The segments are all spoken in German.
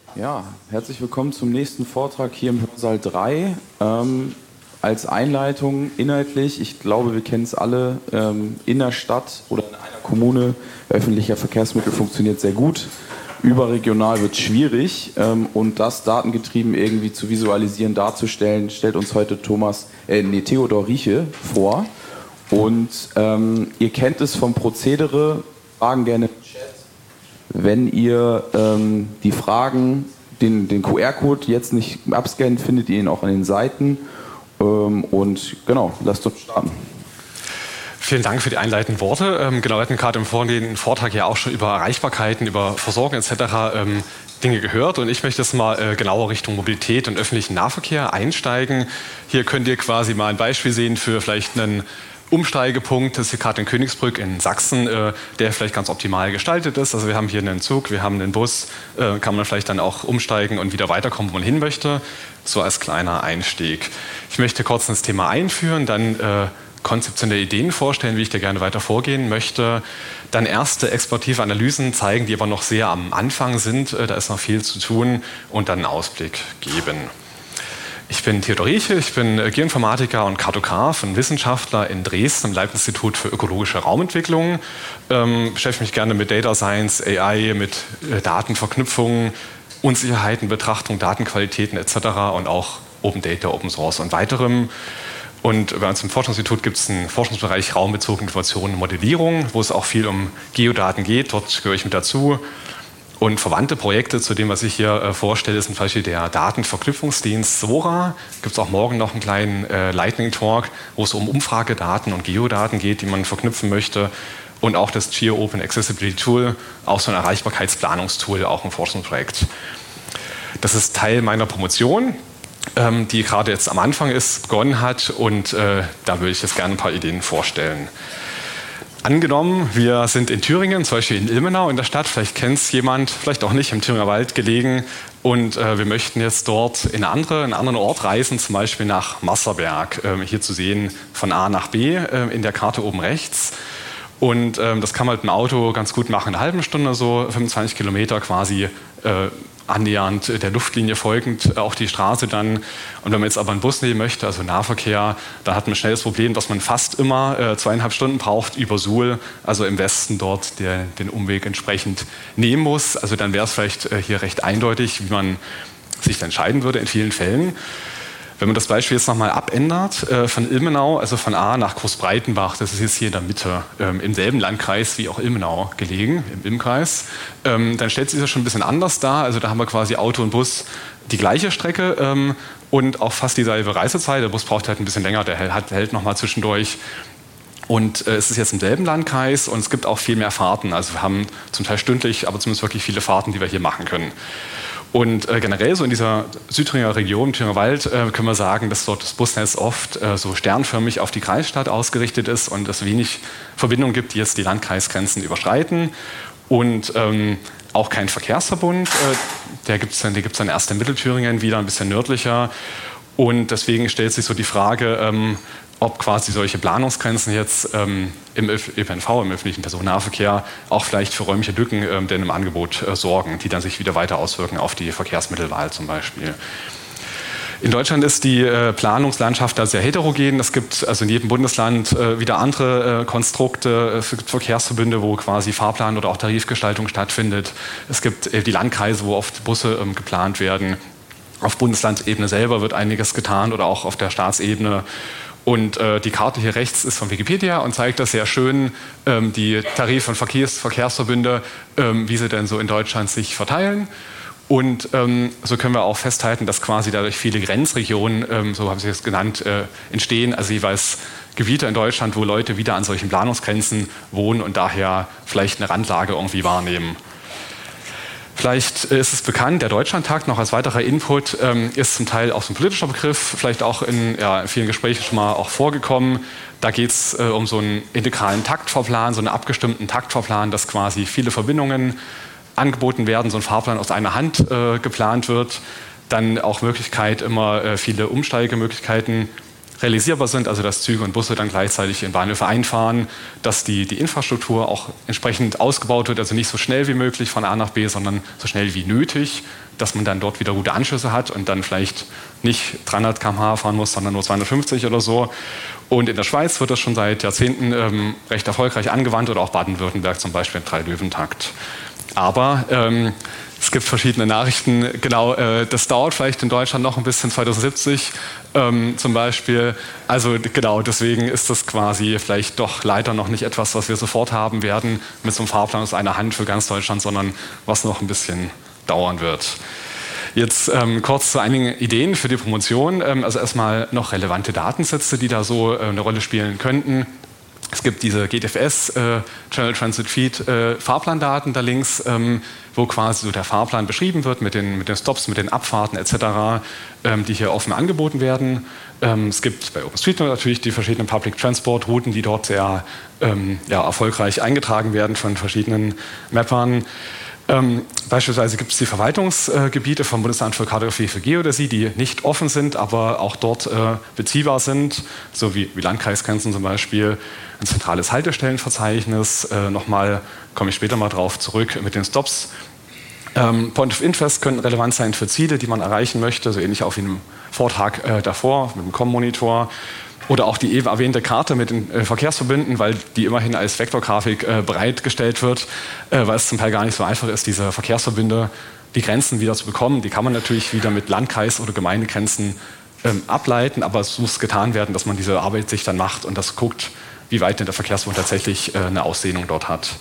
Ja, herzlich willkommen zum nächsten Vortrag hier im Hörsaal 3. Als Einleitung inhaltlich, ich glaube, wir kennen es alle, in der Stadt oder in einer Kommune, öffentlicher Verkehrsmittel funktioniert sehr gut. Überregional wird es schwierig und das datengetrieben irgendwie zu visualisieren, darzustellen, stellt uns heute Theodor Rieche vor. Und ihr kennt es vom Prozedere, Fragen gerne im Chat. Wenn ihr die Fragen, den QR-Code jetzt nicht abscannen, findet ihr ihn auch an den Seiten. Und genau, lasst uns starten. Vielen Dank für die einleitenden Worte. Genau, wir hatten gerade im vorherigen Vortrag ja auch schon über Erreichbarkeiten, über Versorgung etc. Dinge gehört. Und ich möchte jetzt mal genauer Richtung Mobilität und öffentlichen Nahverkehr einsteigen. Hier könnt ihr quasi mal ein Beispiel sehen für vielleicht einen Umsteigepunkt, das ist hier gerade in Königsbrück in Sachsen, der vielleicht ganz optimal gestaltet ist. Also wir haben hier einen Zug, wir haben einen Bus, kann man vielleicht dann auch umsteigen und wieder weiterkommen, wo man hin möchte. So als kleiner Einstieg. Ich möchte kurz das Thema einführen, dann konzeptionelle Ideen vorstellen, wie ich da gerne weiter vorgehen möchte. Dann erste explorative Analysen zeigen, die aber noch sehr am Anfang sind. Da ist noch viel zu tun und dann einen Ausblick geben. Ich bin Theodor Rieche, ich bin Geoinformatiker und Kartograf und Wissenschaftler in Dresden am Leibniz-Institut für ökologische Raumentwicklung. Beschäftige mich gerne mit Data Science, AI, mit Datenverknüpfungen, Unsicherheitenbetrachtung, Datenqualitäten etc. und auch Open Data, Open Source und weiterem. Und bei uns im Forschungsinstitut gibt es einen Forschungsbereich raumbezogene Informationen und Modellierung, wo es auch viel um Geodaten geht. Dort gehöre ich mit dazu. Und verwandte Projekte zu dem, was ich hier vorstelle, sind zum Beispiel der Datenverknüpfungsdienst Sora. Gibt es auch morgen noch einen kleinen Lightning Talk, wo es um Umfragedaten und Geodaten geht, die man verknüpfen möchte. Und auch das Geo Open Accessibility Tool, auch so ein Erreichbarkeitsplanungstool, auch ein Forschungsprojekt. Das ist Teil meiner Promotion, die gerade jetzt am Anfang begonnen hat. Und da würde ich jetzt gerne ein paar Ideen vorstellen. Angenommen, wir sind in Thüringen, zum Beispiel in Ilmenau in der Stadt, vielleicht kennt es jemand, vielleicht auch nicht, im Thüringer Wald gelegen und wir möchten jetzt dort in einen anderen Ort reisen, zum Beispiel nach Masserberg, hier zu sehen von A nach B in der Karte oben rechts. Und das kann man mit dem Auto ganz gut machen, in einer halben Stunde so, 25 Kilometer quasi annähernd der Luftlinie folgend, auch die Straße dann. Und wenn man jetzt aber einen Bus nehmen möchte, also Nahverkehr, dann hat man schnell das Problem, dass man fast immer 2,5 Stunden braucht über Suhl, also im Westen dort den Umweg entsprechend nehmen muss. Also dann wäre es vielleicht hier recht eindeutig, wie man sich dann entscheiden würde in vielen Fällen. Wenn man das Beispiel jetzt nochmal abändert, von Ilmenau, also von A nach Großbreitenbach, das ist jetzt hier in der Mitte, im selben Landkreis wie auch Ilmenau gelegen, im Ilmkreis, dann stellt sich das schon ein bisschen anders dar. Also da haben wir quasi Auto und Bus die gleiche Strecke und auch fast dieselbe Reisezeit. Der Bus braucht halt ein bisschen länger, der hält nochmal zwischendurch. Und es ist jetzt im selben Landkreis und es gibt auch viel mehr Fahrten. Also wir haben zum Teil stündlich, aber zumindest wirklich viele Fahrten, die wir hier machen können. Und generell so in dieser Südthüringer Region, Thüringer Wald, können wir sagen, dass dort das Busnetz oft so sternförmig auf die Kreisstadt ausgerichtet ist und es wenig Verbindungen gibt, die jetzt die Landkreisgrenzen überschreiten. Und auch kein Verkehrsverbund, der gibt's dann erst in Mittelthüringen, wieder ein bisschen nördlicher. Und deswegen stellt sich so die Frage, ob quasi solche Planungsgrenzen jetzt im ÖPNV, im öffentlichen Personennahverkehr, auch vielleicht für räumliche Lücken denn im Angebot sorgen, die dann sich wieder weiter auswirken auf die Verkehrsmittelwahl zum Beispiel. In Deutschland ist die Planungslandschaft da sehr heterogen. Es gibt also in jedem Bundesland wieder andere Konstrukte. Es gibt Verkehrsverbünde, wo quasi Fahrplan oder auch Tarifgestaltung stattfindet. Es gibt die Landkreise, wo oft Busse geplant werden. Auf Bundeslandebene selber wird einiges getan oder auch auf der Staatsebene. Und die Karte hier rechts ist von Wikipedia und zeigt das sehr schön, die Tarif- und Verkehrsverbünde, wie sie denn so in Deutschland sich verteilen. Und so können wir auch festhalten, dass quasi dadurch viele Grenzregionen, so haben sie es genannt, entstehen. Also jeweils Gebiete in Deutschland, wo Leute wieder an solchen Planungsgrenzen wohnen und daher vielleicht eine Randlage irgendwie wahrnehmen. Vielleicht ist es bekannt, der Deutschlandtag noch als weiterer Input ist zum Teil auch so ein politischer Begriff, vielleicht auch in vielen Gesprächen schon mal auch vorgekommen. Da geht es um so einen integralen Taktfahrplan, so einen abgestimmten Taktfahrplan, dass quasi viele Verbindungen angeboten werden, so ein Fahrplan aus einer Hand geplant wird. Dann auch Möglichkeit, immer viele Umsteigemöglichkeiten realisierbar sind, also dass Züge und Busse dann gleichzeitig in Bahnhöfe einfahren, dass die Infrastruktur auch entsprechend ausgebaut wird, also nicht so schnell wie möglich von A nach B, sondern so schnell wie nötig, dass man dann dort wieder gute Anschlüsse hat und dann vielleicht nicht 300 km/h fahren muss, sondern nur 250 oder so. Und in der Schweiz wird das schon seit Jahrzehnten recht erfolgreich angewandt oder auch Baden-Württemberg zum Beispiel im 3-Löwen-Takt. Aber es gibt verschiedene Nachrichten, genau, das dauert vielleicht in Deutschland noch ein bisschen, 2070 zum Beispiel. Also genau, deswegen ist das quasi vielleicht doch leider noch nicht etwas, was wir sofort haben werden mit so einem Fahrplan aus einer Hand für ganz Deutschland, sondern was noch ein bisschen dauern wird. Jetzt kurz zu einigen Ideen für die Promotion. Also erstmal noch relevante Datensätze, die da so eine Rolle spielen könnten. Es gibt diese GTFS, General Transit Feed, Fahrplandaten da links, wo quasi so der Fahrplan beschrieben wird mit den Stops, mit den Abfahrten etc., die hier offen angeboten werden. Es gibt bei OpenStreetMap natürlich die verschiedenen Public Transport Routen, die dort sehr erfolgreich eingetragen werden von verschiedenen Mappern. Beispielsweise gibt es die Verwaltungsgebiete vom Bundesamt für Kartografie für Geodäsie, die nicht offen sind, aber auch dort beziehbar sind, so wie Landkreisgrenzen zum Beispiel. Ein zentrales Haltestellenverzeichnis, nochmal komme ich später mal drauf zurück mit den Stops. Point of Interest können relevant sein für Ziele, die man erreichen möchte, so ähnlich auch wie im Vortrag davor mit dem COM-Monitor. Oder auch die eben erwähnte Karte mit den Verkehrsverbünden, weil die immerhin als Vektorgrafik bereitgestellt wird, weil es zum Teil gar nicht so einfach ist, diese Verkehrsverbünde, die Grenzen wieder zu bekommen. Die kann man natürlich wieder mit Landkreis- oder Gemeindegrenzen ableiten, aber es muss getan werden, dass man diese Arbeit sich dann macht und das guckt, wie weit denn der Verkehrsverbund tatsächlich eine Ausdehnung dort hat.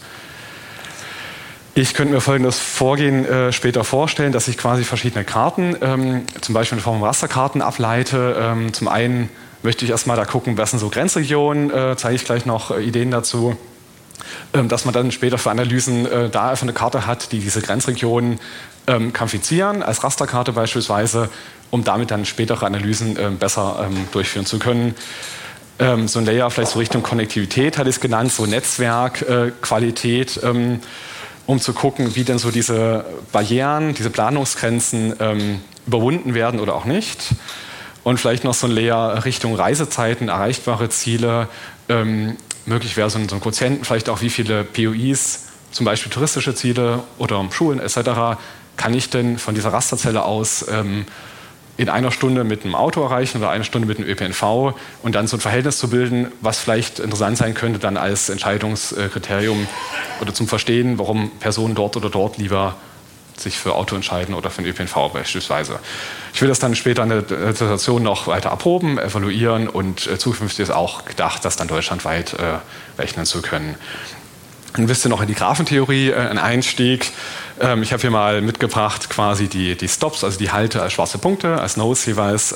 Ich könnte mir folgendes Vorgehen später vorstellen, dass ich quasi verschiedene Karten, zum Beispiel in Form von Rasterkarten ableite. Zum einen möchte ich erstmal da gucken, was sind so Grenzregionen, zeige ich gleich noch Ideen dazu, dass man dann später für Analysen da einfach eine Karte hat, die diese Grenzregionen quantifizieren, als Rasterkarte beispielsweise, um damit dann spätere Analysen besser durchführen zu können. So ein Layer vielleicht so Richtung Konnektivität hatte ich es genannt, so Netzwerkqualität, um zu gucken, wie denn so diese Barrieren, diese Planungsgrenzen überwunden werden oder auch nicht. Und vielleicht noch so ein Layer Richtung Reisezeiten, erreichbare Ziele. Möglich wäre so ein Quotienten, vielleicht auch wie viele POIs, zum Beispiel touristische Ziele oder Schulen etc., kann ich denn von dieser Rasterzelle aus in einer Stunde mit einem Auto erreichen oder eine Stunde mit dem ÖPNV und dann so ein Verhältnis zu bilden, was vielleicht interessant sein könnte dann als Entscheidungskriterium oder zum Verstehen, warum Personen dort oder dort lieber sich für Auto entscheiden oder für den ÖPNV beispielsweise. Ich will das dann später in der Dissertation noch weiter erproben, evaluieren und zukünftig ist auch gedacht, das dann deutschlandweit rechnen zu können. Dann wisst ihr noch in die Graphentheorie ein Einstieg. Ich habe hier mal mitgebracht quasi die Stops, also die Halte als schwarze Punkte, als Nodes jeweils,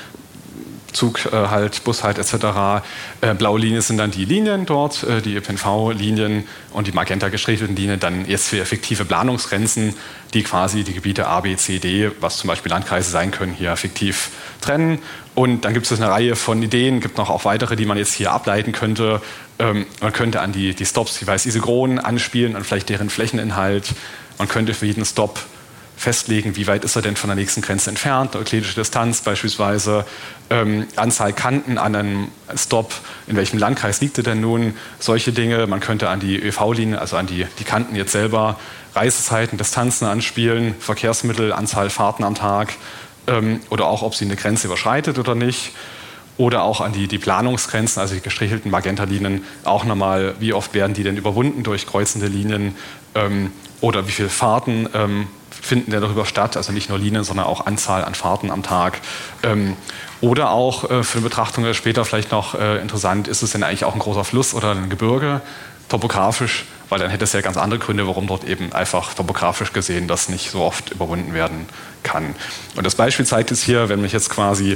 Zug halt, Bus halt etc. Blaue Linien sind dann die Linien dort, die ÖPNV-Linien und die magenta gestrichelten Linien dann jetzt für effektive Planungsgrenzen, die quasi die Gebiete A, B, C, D, was zum Beispiel Landkreise sein können, hier fiktiv trennen. Und dann gibt es eine Reihe von Ideen, gibt noch auch weitere, die man jetzt hier ableiten könnte. Man könnte an die Stops jeweils isochron anspielen, an vielleicht deren Flächeninhalt. Man könnte für jeden Stop festlegen, wie weit ist er denn von der nächsten Grenze entfernt, euklidische Distanz beispielsweise, Anzahl Kanten an einem Stop, in welchem Landkreis liegt er denn nun, solche Dinge. Man könnte an die ÖV-Linie, also an die Kanten jetzt selber, Reisezeiten, Distanzen anspielen, Verkehrsmittel, Anzahl Fahrten am Tag oder auch, ob sie eine Grenze überschreitet oder nicht. Oder auch an die Planungsgrenzen, also die gestrichelten Magenta-Linien, auch nochmal, wie oft werden die denn überwunden durch kreuzende Linien oder wie viele Fahrten finden denn darüber statt, also nicht nur Linien, sondern auch Anzahl an Fahrten am Tag. Oder auch für eine Betrachtung später vielleicht noch interessant, ist es denn eigentlich auch ein großer Fluss oder ein Gebirge, topografisch, weil dann hätte es ja ganz andere Gründe, warum dort eben einfach topografisch gesehen das nicht so oft überwunden werden kann. Und das Beispiel zeigt es hier, wenn mich jetzt quasi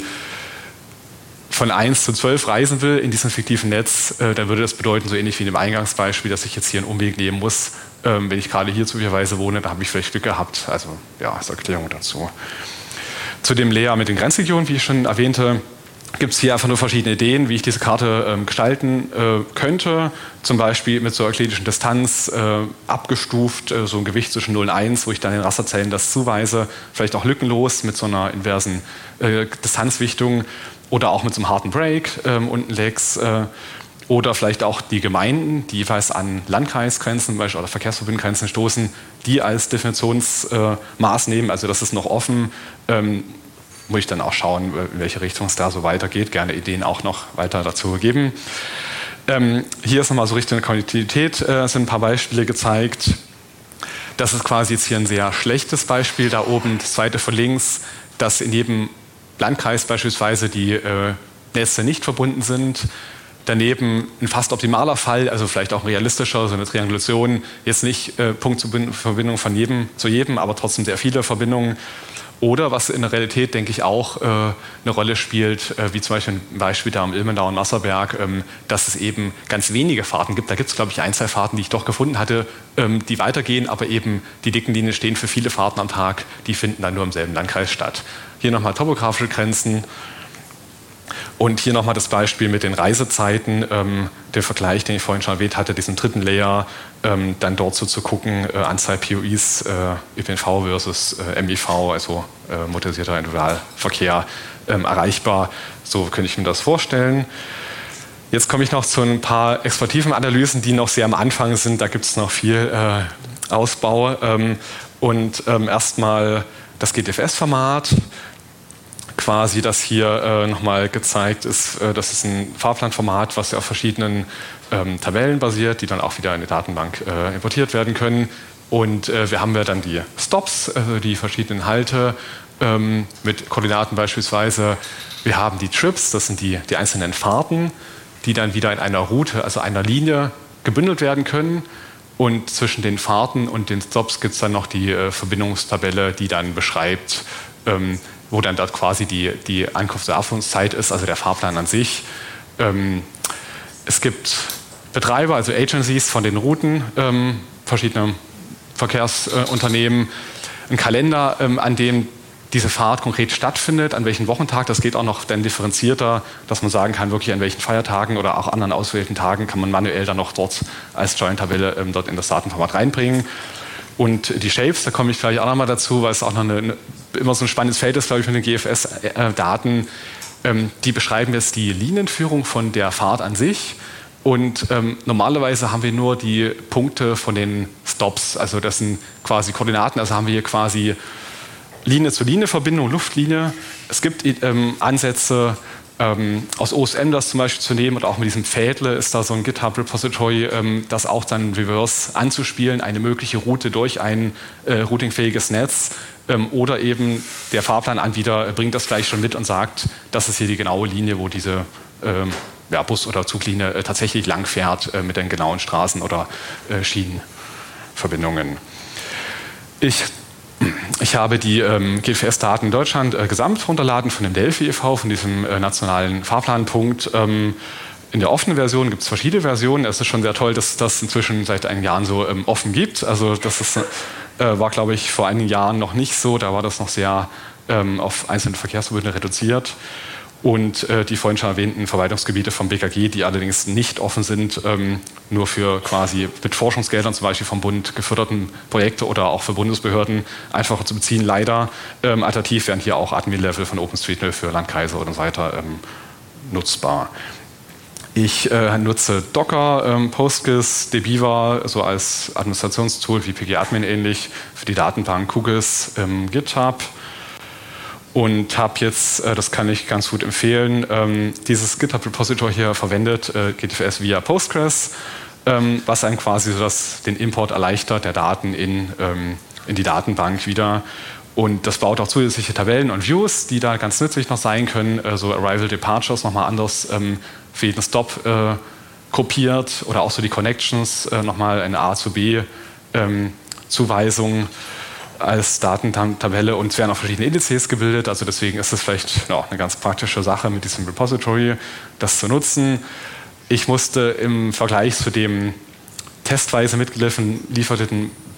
von 1 zu 12 reisen will in diesem fiktiven Netz, dann würde das bedeuten, so ähnlich wie in dem Eingangsbeispiel, dass ich jetzt hier einen Umweg nehmen muss. Wenn ich gerade hier zufälligerweise wohne, da habe ich vielleicht Glück gehabt. Also ja, als Erklärung dazu. Zu dem Layer mit den Grenzregionen, wie ich schon erwähnte, gibt es hier einfach nur verschiedene Ideen, wie ich diese Karte gestalten könnte. Zum Beispiel mit so euklidischen Distanz abgestuft, so ein Gewicht zwischen 0 und 1, wo ich dann den Rasterzellen das zuweise. Vielleicht auch lückenlos mit so einer inversen Distanzwichtung oder auch mit so einem harten Break unten Legs. Oder vielleicht auch die Gemeinden, die jeweils an Landkreisgrenzen oder Verkehrsverbundgrenzen stoßen, die als Definitionsmaß nehmen. Also das ist noch offen. Muss ich dann auch schauen, in welche Richtung es da so weitergeht. Gerne Ideen auch noch weiter dazu geben. Hier ist nochmal so Richtung Kontinuität, sind ein paar Beispiele gezeigt. Das ist quasi jetzt hier ein sehr schlechtes Beispiel. Da oben das zweite von links, dass in jedem Landkreis beispielsweise die Netze nicht verbunden sind. Daneben ein fast optimaler Fall, also vielleicht auch ein realistischer, so eine Triangulation. Jetzt nicht Punktverbindung von jedem zu jedem, aber trotzdem sehr viele Verbindungen. Oder was in der Realität, denke ich, auch eine Rolle spielt, wie zum Beispiel ein Beispiel da am Ilmenau und Wasserberg, dass es eben ganz wenige Fahrten gibt. Da gibt es, glaube ich, 1, 2 Fahrten, die ich doch gefunden hatte, die weitergehen, aber eben die dicken Linien stehen für viele Fahrten am Tag, die finden dann nur im selben Landkreis statt. Hier nochmal topografische Grenzen. Und hier nochmal das Beispiel mit den Reisezeiten, der Vergleich, den ich vorhin schon erwähnt hatte, diesen dritten Layer, dann dort so zu gucken, Anzahl POIs, ÖPNV versus MIV, also motorisierter Individualverkehr, erreichbar. So könnte ich mir das vorstellen. Jetzt komme ich noch zu ein paar explorativen Analysen, die noch sehr am Anfang sind. Da gibt es noch viel Ausbau. Erstmal das GTFS-Format. Quasi, das hier nochmal gezeigt ist, das ist ein Fahrplanformat, was ja auf verschiedenen Tabellen basiert, die dann auch wieder in die Datenbank importiert werden können. Und wir haben ja dann die Stops, also die verschiedenen Halte mit Koordinaten beispielsweise. Wir haben die Trips, das sind die einzelnen Fahrten, die dann wieder in einer Route, also einer Linie gebündelt werden können. Und zwischen den Fahrten und den Stops gibt es dann noch die Verbindungstabelle, die dann beschreibt, wo dann dort quasi die Ankunfts- und Abflugszeit ist, also der Fahrplan an sich. Es gibt Betreiber, also Agencies von den Routen, verschiedene Verkehrsunternehmen, einen Kalender, an dem diese Fahrt konkret stattfindet, an welchem Wochentag. Das geht auch noch dann differenzierter, dass man sagen kann, wirklich an welchen Feiertagen oder auch anderen ausgewählten Tagen kann man manuell dann noch dort als Join-Tabelle dort in das Datenformat reinbringen. Und die Shapes, da komme ich vielleicht auch nochmal dazu, weil es auch noch immer so ein spannendes Feld ist, glaube ich, mit den GFS-Daten. Die beschreiben jetzt die Linienführung von der Fahrt an sich. Und normalerweise haben wir nur die Punkte von den Stops. Also das sind quasi Koordinaten. Also haben wir hier quasi Linie-zu-Linie-Verbindung, Luftlinie. Es gibt Ansätze, aus OSM das zum Beispiel zu nehmen und auch mit diesem Pfädle ist da so ein GitHub-Repository, das auch dann reverse anzuspielen, eine mögliche Route durch ein routingfähiges Netz oder eben der Fahrplananbieter bringt das gleich schon mit und sagt, das ist hier die genaue Linie, wo diese Bus- oder Zuglinie tatsächlich lang fährt mit den genauen Straßen- oder Schienenverbindungen. Ich habe die GFS-Daten in Deutschland gesamt runterladen von dem Delphi e.V., von diesem nationalen Fahrplanpunkt. In der offenen Version gibt es verschiedene Versionen. Es ist schon sehr toll, dass es das inzwischen seit einigen Jahren so offen gibt. Also das war, glaube ich, vor einigen Jahren noch nicht so. Da war das noch sehr auf einzelne Verkehrsverbünde reduziert. Und die vorhin schon erwähnten Verwaltungsgebiete vom BKG, die allerdings nicht offen sind, nur für quasi mit Forschungsgeldern zum Beispiel vom Bund geförderten Projekte oder auch für Bundesbehörden einfacher zu beziehen, leider. Alternativ wären hier auch Admin-Level von OpenStreetMap für Landkreise und so weiter nutzbar. Ich nutze Docker, Postgres, dbeaver, so als Administrationstool wie pgadmin ähnlich, für die Datenbank QGIS, GitHub. Und habe jetzt, das kann ich ganz gut empfehlen, dieses GitHub-Repository hier verwendet, GTFS via Postgres, was einem quasi so den Import erleichtert der Daten in die Datenbank wieder. Und das baut auch zusätzliche Tabellen und Views, die da ganz nützlich noch sein können, so Arrival Departures nochmal anders für jeden Stop gruppiert oder auch so die Connections, nochmal eine A zu B Zuweisung als Datentabelle und es werden auch verschiedene Indizes gebildet, also deswegen ist es vielleicht auch eine ganz praktische Sache mit diesem Repository, das zu nutzen. Ich musste im Vergleich zu dem testweise mitgelieferten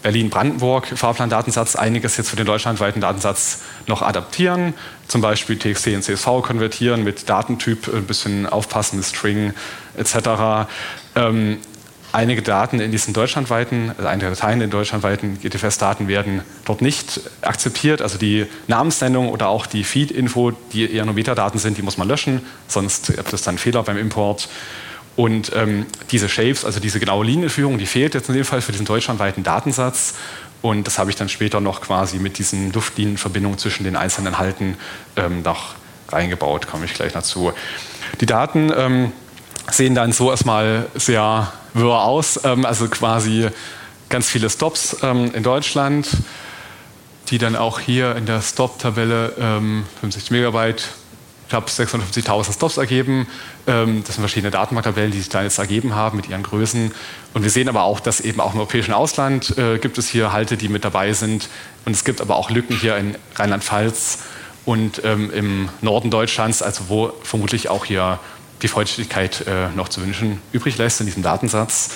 Berlin-Brandenburg Fahrplandatensatz einiges jetzt für den deutschlandweiten Datensatz noch adaptieren, zum Beispiel TXT in CSV konvertieren, mit Datentyp ein bisschen aufpassen, mit String etc. Einige Daten in diesen deutschlandweiten, also einige Dateien in deutschlandweiten GTFS-Daten werden dort nicht akzeptiert. Also die Namensnennung oder auch die Feed-Info, die eher nur Metadaten sind, die muss man löschen, sonst gibt es dann Fehler beim Import. Und diese Shapes, also diese genaue Linienführung, die fehlt jetzt in dem Fall für diesen deutschlandweiten Datensatz. Und das habe ich dann später noch quasi mit diesen Luftlinienverbindungen zwischen den einzelnen Inhalten noch reingebaut, komme ich gleich dazu. Die Daten sehen dann so erstmal sehr wirr aus, also quasi ganz viele Stops in Deutschland, die dann auch hier in der Stop-Tabelle 50 Megabyte, ich habe 650.000 Stops ergeben. Das sind verschiedene Datenbanktabellen, die sich da jetzt ergeben haben mit ihren Größen. Und wir sehen aber auch, dass eben auch im europäischen Ausland gibt es hier Halte, die mit dabei sind. Und es gibt aber auch Lücken hier in Rheinland-Pfalz und im Norden Deutschlands, also wo vermutlich auch hier die Vollständigkeit noch zu wünschen übrig lässt in diesem Datensatz.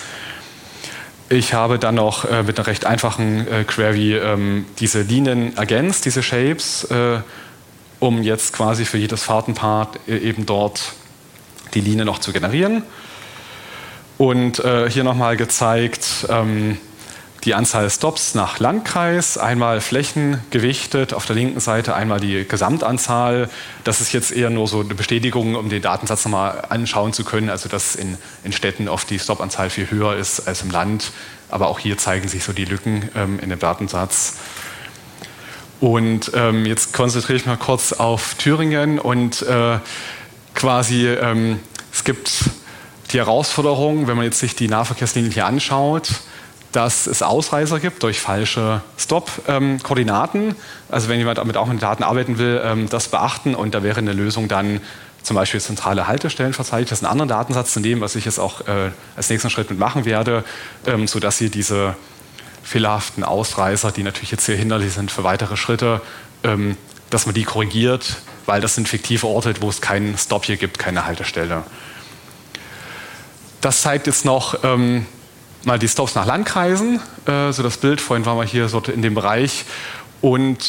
Ich habe dann noch mit einer recht einfachen Query diese Linien ergänzt, diese Shapes, um jetzt quasi für jedes Fahrtenpart eben dort die Linie noch zu generieren. Und hier nochmal gezeigt die Anzahl Stops nach Landkreis, einmal flächengewichtet, auf der linken Seite einmal die Gesamtanzahl. Das ist jetzt eher nur so eine Bestätigung, um den Datensatz nochmal anschauen zu können, also dass in Städten oft die Stopanzahl viel höher ist als im Land. Aber auch hier zeigen sich so die Lücken in dem Datensatz. Und jetzt konzentriere ich mich mal kurz auf Thüringen und quasi es gibt die Herausforderung, wenn man jetzt sich die Nahverkehrslinien hier anschaut, dass es Ausreißer gibt durch falsche Stop-Koordinaten. Also wenn jemand damit auch mit Daten arbeiten will, das beachten. Und da wäre eine Lösung dann zum Beispiel zentrale Haltestellenverzeichnis, das ist ein anderer Datensatz zu nehmen, was ich jetzt auch als nächsten Schritt mitmachen werde, sodass Sie diese fehlerhaften Ausreißer, die natürlich jetzt sehr hinderlich sind für weitere Schritte, dass man die korrigiert, weil das sind fiktive Orte, wo es keinen Stop hier gibt, keine Haltestelle. Das zeigt jetzt noch mal die Stops nach Landkreisen, so das Bild, vorhin waren wir hier so in dem Bereich und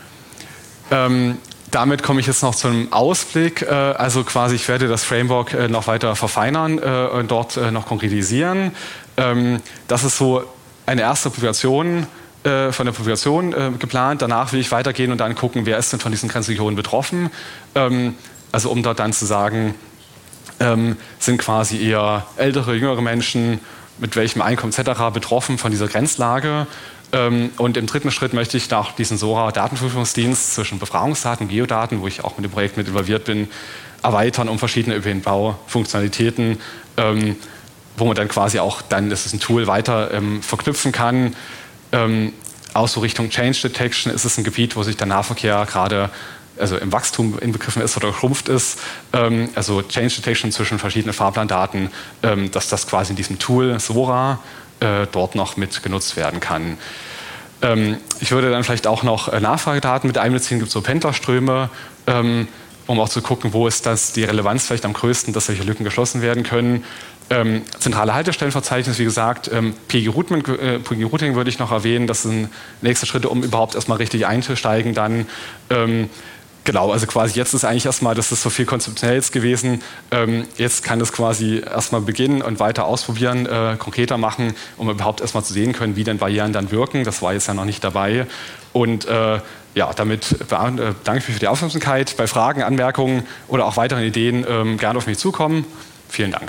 damit komme ich jetzt noch zum Ausblick, also quasi ich werde das Framework noch weiter verfeinern und dort noch konkretisieren. Das ist so eine erste Publikation von der Publikation geplant, danach will ich weitergehen und dann gucken, wer ist denn von diesen Grenzregionen betroffen, also um dort dann zu sagen, sind quasi eher ältere, jüngere Menschen, mit welchem Einkommen etc. betroffen von dieser Grenzlage. Und im dritten Schritt möchte ich nach diesem SORA-Datenprüfungsdienst zwischen Befragungsdaten und Geodaten, wo ich auch mit dem Projekt mit involviert bin, erweitern um verschiedene ÖPNV-Funktionalitäten, wo man dann quasi auch, dann ist es ein Tool, weiter verknüpfen kann. Auch so Richtung Change Detection ist es ein Gebiet, wo sich der Nahverkehr gerade also im Wachstum inbegriffen ist oder schrumpft ist, also Change Detection zwischen verschiedenen Fahrplandaten, dass das quasi in diesem Tool SORA dort noch mit genutzt werden kann. Ich würde dann vielleicht auch noch Nachfragedaten mit einbeziehen, gibt es so Pendlerströme, um auch zu gucken, wo ist das die Relevanz vielleicht am größten, dass solche Lücken geschlossen werden können. Zentrale Haltestellenverzeichnis, wie gesagt, PG Routing würde ich noch erwähnen, das sind nächste Schritte, um überhaupt erstmal richtig einzusteigen dann. Genau, also quasi jetzt ist eigentlich erstmal, das ist so viel Konzeptionelles gewesen, jetzt kann es quasi erstmal beginnen und weiter ausprobieren, konkreter machen, um überhaupt erstmal zu sehen können, wie denn Barrieren dann wirken, das war jetzt ja noch nicht dabei und ja, damit danke ich mich für die Aufmerksamkeit, bei Fragen, Anmerkungen oder auch weiteren Ideen gerne auf mich zukommen, vielen Dank.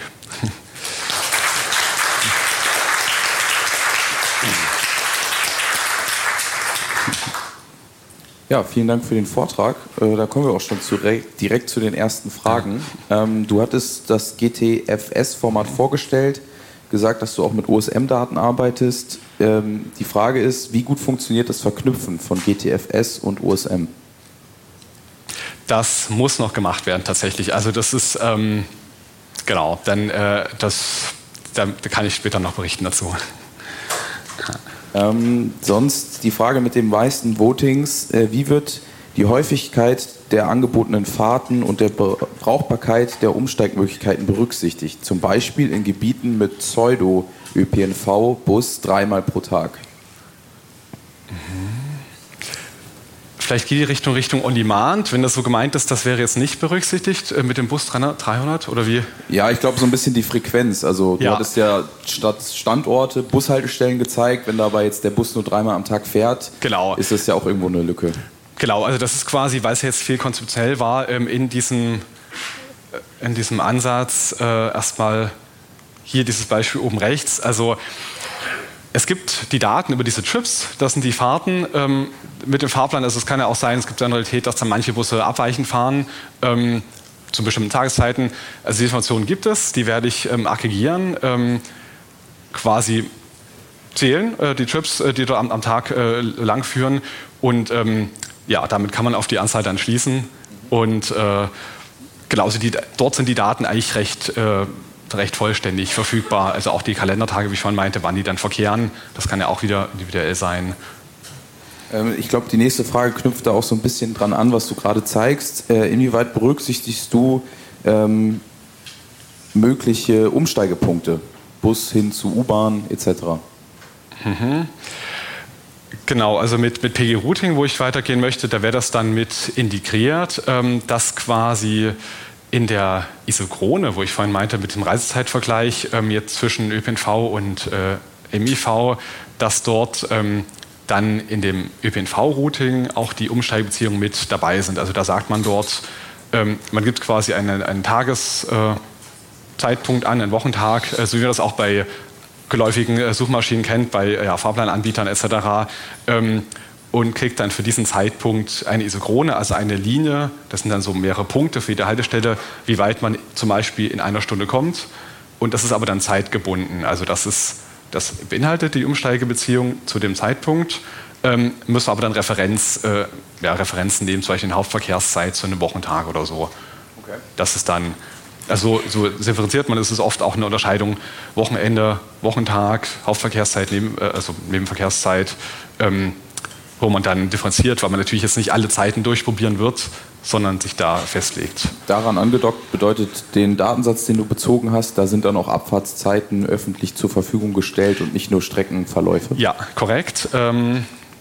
Ja, vielen Dank für den Vortrag. Da kommen wir auch schon direkt zu den ersten Fragen. Du hattest das GTFS-Format vorgestellt, gesagt, dass du auch mit OSM-Daten arbeitest. Die Frage ist, wie gut funktioniert das Verknüpfen von GTFS und OSM? Das muss noch gemacht werden tatsächlich. Also das ist, genau, dann da kann ich später noch berichten dazu. Sonst die Frage mit den meisten Votings, wie wird die Häufigkeit der angebotenen Fahrten und der Brauchbarkeit der Umsteigmöglichkeiten berücksichtigt, zum Beispiel in Gebieten mit Pseudo-ÖPNV-Bus 3-mal pro Tag? vielleicht geht die Richtung On-Demand. Wenn das so gemeint ist, das wäre jetzt nicht berücksichtigt mit dem Bus 300 oder wie? Ja, ich glaube so ein bisschen die Frequenz. Also du hattest ja statt Standorte Bushaltestellen gezeigt. Wenn dabei jetzt der Bus nur 3-mal am Tag fährt, ist das ja auch irgendwo eine Lücke. Genau, also das ist quasi, weil es jetzt viel konzeptionell war, in diesem Ansatz erstmal hier dieses Beispiel oben rechts. Also es gibt die Daten über diese Trips, das sind die Fahrten mit dem Fahrplan. Also es kann ja auch sein, es gibt eine Realität, dass dann manche Busse abweichend fahren zu bestimmten Tageszeiten. Also die Informationen gibt es, die werde ich aggregieren, quasi zählen, die Trips, die dort am Tag lang führen. Und damit kann man auf die Anzahl dann schließen. Und genau, also dort sind die Daten eigentlich recht vollständig verfügbar. Also auch die Kalendertage, wie ich vorhin meinte, wann die dann verkehren. Das kann ja auch wieder individuell sein. Ich glaube, die nächste Frage knüpft da auch so ein bisschen dran an, was du gerade zeigst. Inwieweit berücksichtigst du mögliche Umsteigepunkte? Bus hin zu U-Bahn etc.? Genau, also mit PG-Routing, wo ich weitergehen möchte, da wäre das dann mit integriert, dass quasi in der Isochrone, wo ich vorhin meinte, mit dem Reisezeitvergleich jetzt zwischen ÖPNV und MIV, dass dort dann in dem ÖPNV-Routing auch die Umsteigebeziehungen mit dabei sind. Also da sagt man dort, man gibt quasi einen Tageszeitpunkt an, einen Wochentag, so wie man das auch bei geläufigen Suchmaschinen kennt, bei Fahrplananbietern etc. Und kriegt dann für diesen Zeitpunkt eine Isochrone, also eine Linie, das sind dann so mehrere Punkte für jede Haltestelle, wie weit man zum Beispiel in einer Stunde kommt. Und das ist aber dann zeitgebunden, also das beinhaltet die Umsteigebeziehung zu dem Zeitpunkt, müssen wir aber dann Referenzen nehmen, zum Beispiel in Hauptverkehrszeit zu einem Wochentag oder so. Okay. Das ist dann, also so differenziert man, es ist oft auch eine Unterscheidung Wochenende, Wochentag, Hauptverkehrszeit, Nebenverkehrszeit, wo man dann differenziert, weil man natürlich jetzt nicht alle Zeiten durchprobieren wird, sondern sich da festlegt. Daran angedockt bedeutet den Datensatz, den du bezogen hast, da sind dann auch Abfahrtszeiten öffentlich zur Verfügung gestellt und nicht nur Streckenverläufe? Ja, korrekt. Genau,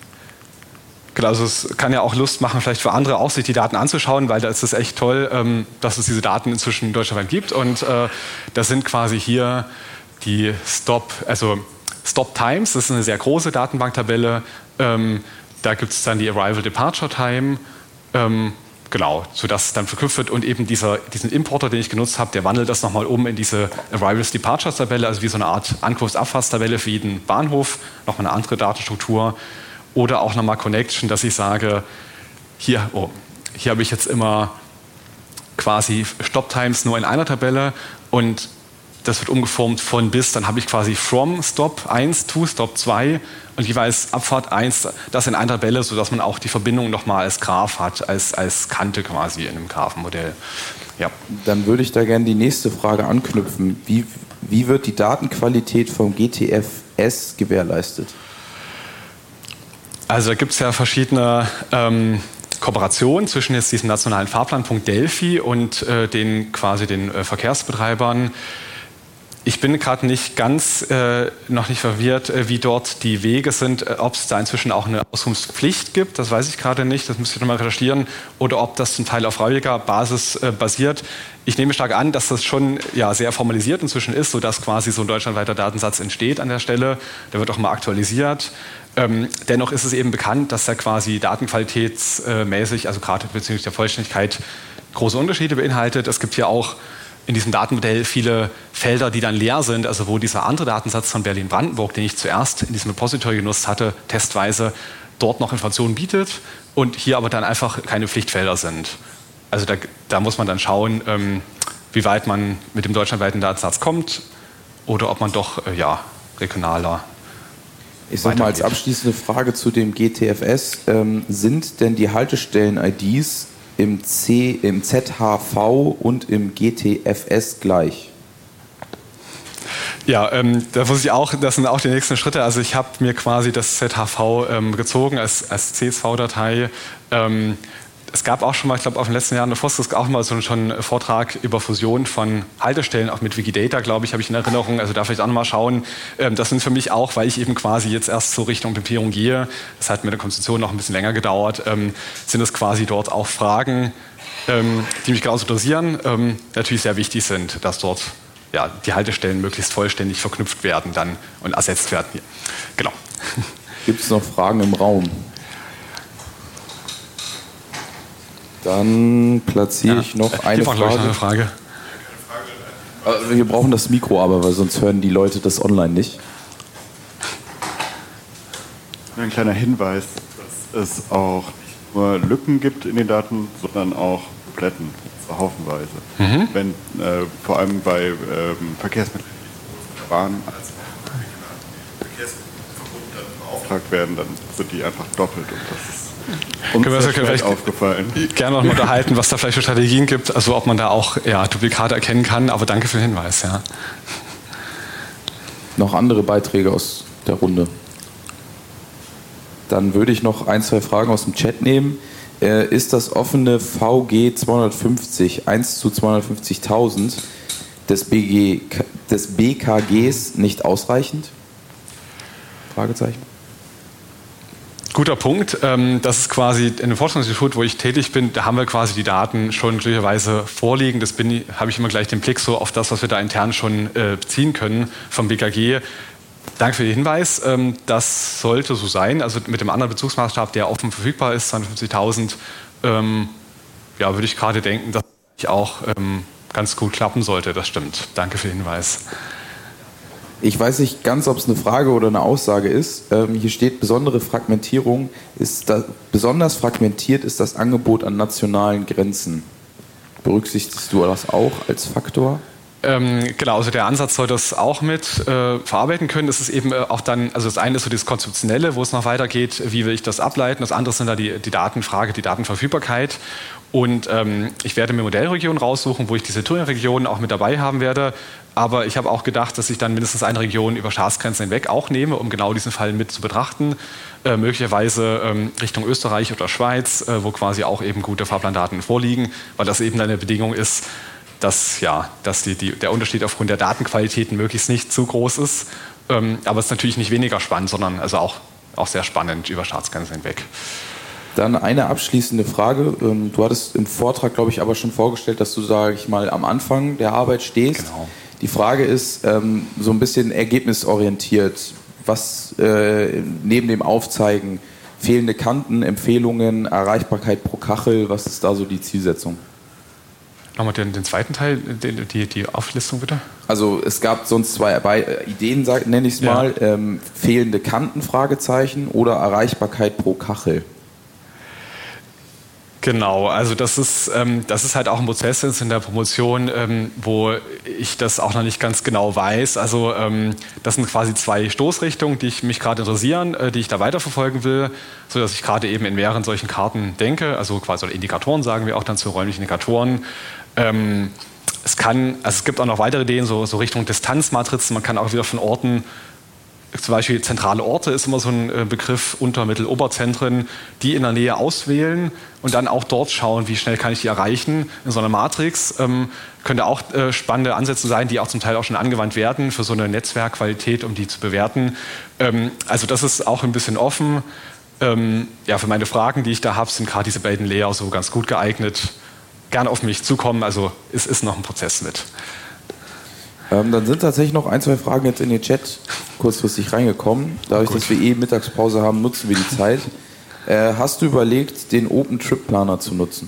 also es kann ja auch Lust machen, vielleicht für andere auch sich die Daten anzuschauen, weil da ist es echt toll, dass es diese Daten inzwischen deutschlandweit gibt. Und das sind quasi hier die Stop Times, das ist eine sehr große Datenbanktabelle. Da gibt es dann die Arrival-Departure-Time, genau, sodass es dann verknüpft wird. Und eben diesen Importer, den ich genutzt habe, der wandelt das nochmal um in diese Arrivals-Departures-Tabelle, also wie so eine Art Ankunfts-Abfahrtstabelle für jeden Bahnhof, nochmal eine andere Datenstruktur. Oder auch nochmal Connection, dass ich sage, hier habe ich jetzt immer quasi Stop-Times nur in einer Tabelle und das wird umgeformt von bis, dann habe ich quasi from Stop 1 to Stop 2 und jeweils Abfahrt 1, das in einer Tabelle, sodass man auch die Verbindung nochmal als Graph hat, als Kante quasi in einem Graphenmodell. Ja. Dann würde ich da gerne die nächste Frage anknüpfen. Wie wird die Datenqualität vom GTFS gewährleistet? Also da gibt es ja verschiedene Kooperationen zwischen jetzt diesem nationalen Fahrplanpunkt Delphi und den Verkehrsbetreibern. Ich bin gerade nicht noch nicht verwirrt, wie dort die Wege sind, ob es da inzwischen auch eine Auskunftspflicht gibt, das weiß ich gerade nicht, das müsste ich nochmal recherchieren, oder ob das zum Teil auf freiwilliger Basis basiert. Ich nehme stark an, dass das schon sehr formalisiert inzwischen ist, sodass quasi so ein deutschlandweiter Datensatz entsteht an der Stelle. Der wird auch mal aktualisiert. Dennoch ist es eben bekannt, dass er quasi datenqualitätsmäßig, also gerade bezüglich der Vollständigkeit, große Unterschiede beinhaltet. Es gibt hier auch in diesem Datenmodell viele Felder, die dann leer sind, also wo dieser andere Datensatz von Berlin-Brandenburg, den ich zuerst in diesem Repository genutzt hatte, testweise dort noch Informationen bietet und hier aber dann einfach keine Pflichtfelder sind. Also da muss man dann schauen, wie weit man mit dem deutschlandweiten Datensatz kommt oder ob man doch regionaler. Ich sage mal als abschließende Frage zu dem GTFS, sind denn die Haltestellen-IDs im ZHV und im GTFS gleich? Ja, da muss ich auch, das sind auch die nächsten Schritte. Also ich habe mir quasi das ZHV gezogen als CSV-Datei. Es gab auch schon mal, ich glaube, auf den letzten Jahren der Foskis auch mal so schon einen Vortrag über Fusion von Haltestellen, auch mit Wikidata, glaube ich, habe ich in Erinnerung. Also da vielleicht auch nochmal schauen. Das sind für mich auch, weil ich eben quasi jetzt erst so Richtung Implementierung gehe, das hat mit der Konstruktion noch ein bisschen länger gedauert, sind es quasi dort auch Fragen, die mich genauso interessieren, natürlich sehr wichtig sind, dass dort ja, die Haltestellen möglichst vollständig verknüpft werden dann und ersetzt werden. Genau. Gibt es noch Fragen im Raum? Dann platziere ich noch eine Frage. Wir brauchen das Mikro aber, weil sonst hören die Leute das online nicht. Ein kleiner Hinweis, dass es auch nicht nur Lücken gibt in den Daten, sondern auch Kompletten, so haufenweise. Wenn vor allem bei Verkehrsmitteln Bahn als Verkehrsmittelverbund dann beauftragt werden, dann sind die einfach doppelt und das ist uns vielleicht aufgefallen. Gerne noch mal unterhalten, was da vielleicht für Strategien gibt, also ob man da auch Duplikate erkennen kann, aber danke für den Hinweis. Ja. Noch andere Beiträge aus der Runde? Dann würde ich noch 1, 2 Fragen aus dem Chat nehmen. Ist das offene VG 250, 1 zu 250.000 des BKGs nicht ausreichend? Fragezeichen. Guter Punkt. Das ist quasi in dem Forschungsinstitut, wo ich tätig bin, da haben wir quasi die Daten schon glücklicherweise vorliegen. Das habe ich immer gleich den Blick so auf das, was wir da intern schon beziehen können vom BKG. Danke für den Hinweis. Das sollte so sein. Also mit dem anderen Bezugsmaßstab, der offen verfügbar ist, 250.000, würde ich gerade denken, dass das auch ganz gut klappen sollte. Das stimmt. Danke für den Hinweis. Ich weiß nicht ganz, ob es eine Frage oder eine Aussage ist. Hier steht besondere Fragmentierung. Besonders fragmentiert ist das Angebot an nationalen Grenzen. Berücksichtigst du das auch als Faktor? Genau, also der Ansatz soll das auch mit verarbeiten können. Das ist eben auch dann, also das eine ist so das Konzeptionelle, wo es noch weitergeht, wie will ich das ableiten. Das andere sind da die Datenfrage, die Datenverfügbarkeit. Und ich werde mir Modellregionen raussuchen, wo ich diese Turing-Regionen auch mit dabei haben werde. Aber ich habe auch gedacht, dass ich dann mindestens eine Region über Staatsgrenzen hinweg auch nehme, um genau diesen Fall mit zu betrachten. Möglicherweise Richtung Österreich oder Schweiz, wo quasi auch eben gute Fahrplandaten vorliegen, weil das eben eine Bedingung ist, dass der Unterschied aufgrund der Datenqualitäten möglichst nicht zu groß ist. Aber es ist natürlich nicht weniger spannend, sondern also auch sehr spannend über Staatsgrenzen hinweg. Dann eine abschließende Frage. Du hattest im Vortrag, glaube ich, aber schon vorgestellt, dass du, sage ich mal, am Anfang der Arbeit stehst. Genau. Die Frage ist so ein bisschen ergebnisorientiert. Was neben dem Aufzeigen, fehlende Kanten, Empfehlungen, Erreichbarkeit pro Kachel, was ist da so die Zielsetzung? Nochmal den zweiten Teil, die Auflistung bitte. Also es gab sonst 2 Ideen, nenne ich es mal. Fehlende Kanten, Fragezeichen, oder Erreichbarkeit pro Kachel. Genau, also das ist halt auch ein Prozess in der Promotion, wo ich das auch noch nicht ganz genau weiß. Also das sind quasi 2 Stoßrichtungen, die mich gerade interessieren, die ich da weiterverfolgen will, sodass ich gerade eben in mehreren solchen Karten denke, also quasi Indikatoren sagen wir auch dann zu räumlichen Indikatoren. Es gibt auch noch weitere Ideen, so Richtung Distanzmatrizen, man kann auch wieder von Orten, zum Beispiel zentrale Orte ist immer so ein Begriff, Unter-, Mittel-, Oberzentren, die in der Nähe auswählen und dann auch dort schauen, wie schnell kann ich die erreichen. In so einer Matrix könnte auch spannende Ansätze sein, die auch zum Teil auch schon angewandt werden für so eine Netzwerkqualität, um die zu bewerten. Also das ist auch ein bisschen offen. Für meine Fragen, die ich da habe, sind gerade diese beiden Layer so ganz gut geeignet. Gerne auf mich zukommen, also es ist noch ein Prozess mit. Dann sind tatsächlich noch 1, 2 Fragen jetzt in den Chat kurzfristig reingekommen. Dadurch, dass wir Mittagspause haben, nutzen wir die Zeit. Hast du überlegt, den OpenTrip-Planer zu nutzen?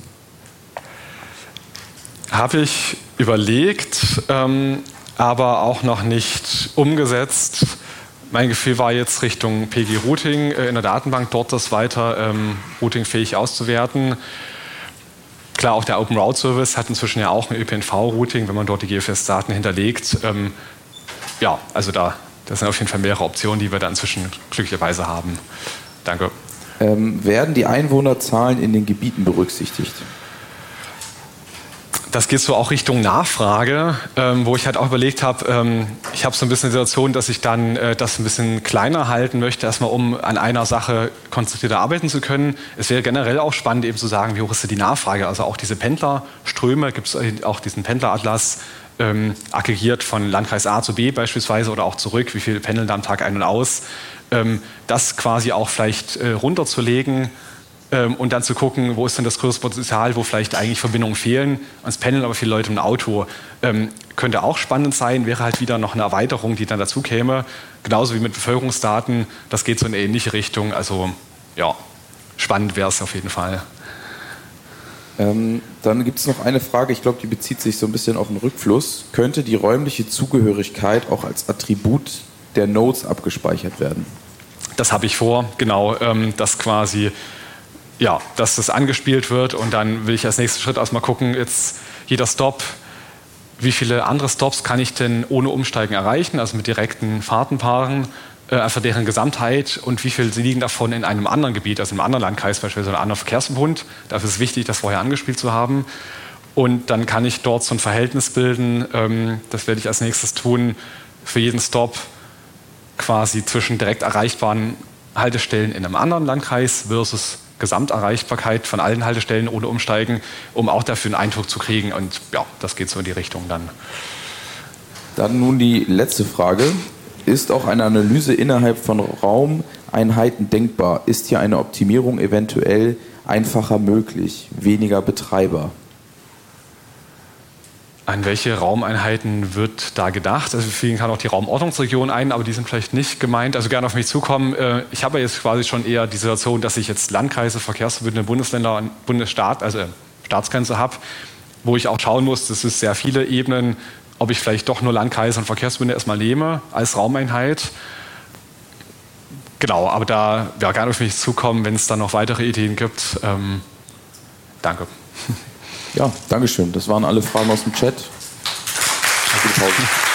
Habe ich überlegt, aber auch noch nicht umgesetzt. Mein Gefühl war jetzt Richtung PG-Routing in der Datenbank, dort das weiter routingfähig auszuwerten. Klar, auch der Open Route Service hat inzwischen ja auch ein ÖPNV-Routing, wenn man dort die GFS-Daten hinterlegt. Also das sind auf jeden Fall mehrere Optionen, die wir da inzwischen glücklicherweise haben. Danke. Werden die Einwohnerzahlen in den Gebieten berücksichtigt? Das geht so auch Richtung Nachfrage, wo ich halt auch überlegt habe, ich habe so ein bisschen die Situation, dass ich dann das ein bisschen kleiner halten möchte, erstmal um an einer Sache konzentrierter arbeiten zu können. Es wäre generell auch spannend, eben zu sagen, wie hoch ist die Nachfrage? Also auch diese Pendlerströme, gibt es auch diesen Pendleratlas, aggregiert von Landkreis A zu B beispielsweise oder auch zurück, wie viele pendeln da am Tag ein und aus. Das quasi auch vielleicht runterzulegen, und dann zu gucken, wo ist denn das größte Potenzial, wo vielleicht eigentlich Verbindungen fehlen. Es pendeln aber viele Leute im Auto. Könnte auch spannend sein, wäre halt wieder noch eine Erweiterung, die dann dazu käme. Genauso wie mit Bevölkerungsdaten, das geht so in eine ähnliche Richtung. Also ja, spannend wäre es auf jeden Fall. Dann gibt es noch eine Frage, ich glaube, die bezieht sich so ein bisschen auf den Rückfluss. Könnte die räumliche Zugehörigkeit auch als Attribut der Nodes abgespeichert werden? Das habe ich vor, genau, dass quasi... Ja, dass das angespielt wird und dann will ich als nächsten Schritt erstmal gucken, jetzt jeder Stop, wie viele andere Stops kann ich denn ohne Umsteigen erreichen, also mit direkten Fahrtenpaaren, einfach deren Gesamtheit und wie viel liegen davon in einem anderen Gebiet, also in einem anderen Landkreis beispielsweise oder einem anderen Verkehrsverbund. Dafür ist es wichtig, das vorher angespielt zu haben. Und dann kann ich dort so ein Verhältnis bilden, das werde ich als nächstes tun, für jeden Stop quasi zwischen direkt erreichbaren Haltestellen in einem anderen Landkreis versus Gesamterreichbarkeit von allen Haltestellen ohne Umsteigen, um auch dafür einen Eindruck zu kriegen. Und ja, das geht so in die Richtung dann. Dann nun die letzte Frage. Ist auch eine Analyse innerhalb von Raumeinheiten denkbar? Ist hier eine Optimierung eventuell einfacher möglich? Weniger Betreiber? An welche Raumeinheiten wird da gedacht? Also vielen kann auch die Raumordnungsregion ein, aber die sind vielleicht nicht gemeint. Also gerne auf mich zukommen. Ich habe jetzt quasi schon eher die Situation, dass ich jetzt Landkreise, Verkehrsverbünde, Bundesländer und Bundesstaat, also Staatsgrenze habe, wo ich auch schauen muss, das ist sehr viele Ebenen, ob ich vielleicht doch nur Landkreise und Verkehrsverbünde erstmal nehme als Raumeinheit. Genau, aber da gerne auf mich zukommen, wenn es dann noch weitere Ideen gibt. Danke. Ja, Dankeschön. Das waren alle Fragen aus dem Chat. Gute Pause.